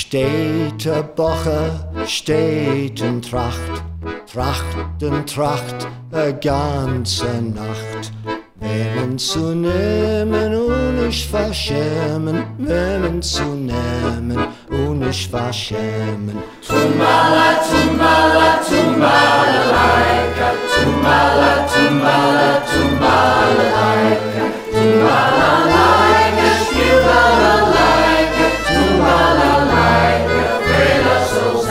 Stete Boche, steten Tracht, Trachten Tracht, ganze Nacht. Wem zu nehmen und nicht verschämen, wem zu nehmen und nicht verschämen. Tumbala, tumbala, tumbalalaika, tumbala, tumbala, tumbalalaika, tumbalalaika, spiel balalaika, tumbalalaika, Fehler soll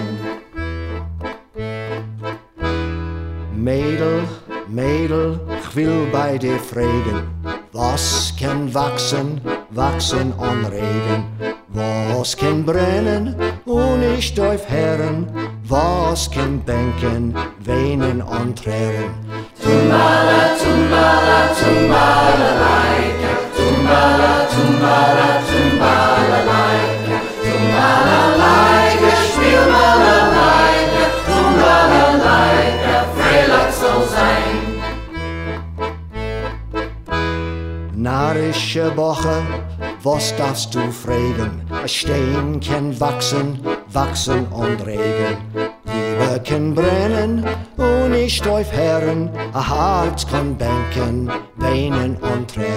sein. Mädel, Mädel, ich will bei dir fragen, was kann wachsen, wachsen an Regen? Was kann brennen und nicht aufhören? Was kann bänken, weinen an Tränen? Tumbala, tumbala, tumbalalaika, tumbala, tumbala, tumbalalaika, tumbalalaika, spiel balalaika, tumbalalaika, Freilich soll sein. Narische Woche, was darfst du fragen? Ein Stein kann wachsen, wachsen und Regen. Liebe kann brennen und nicht aufhören, ein Herz kann bänken, weinen und tränen.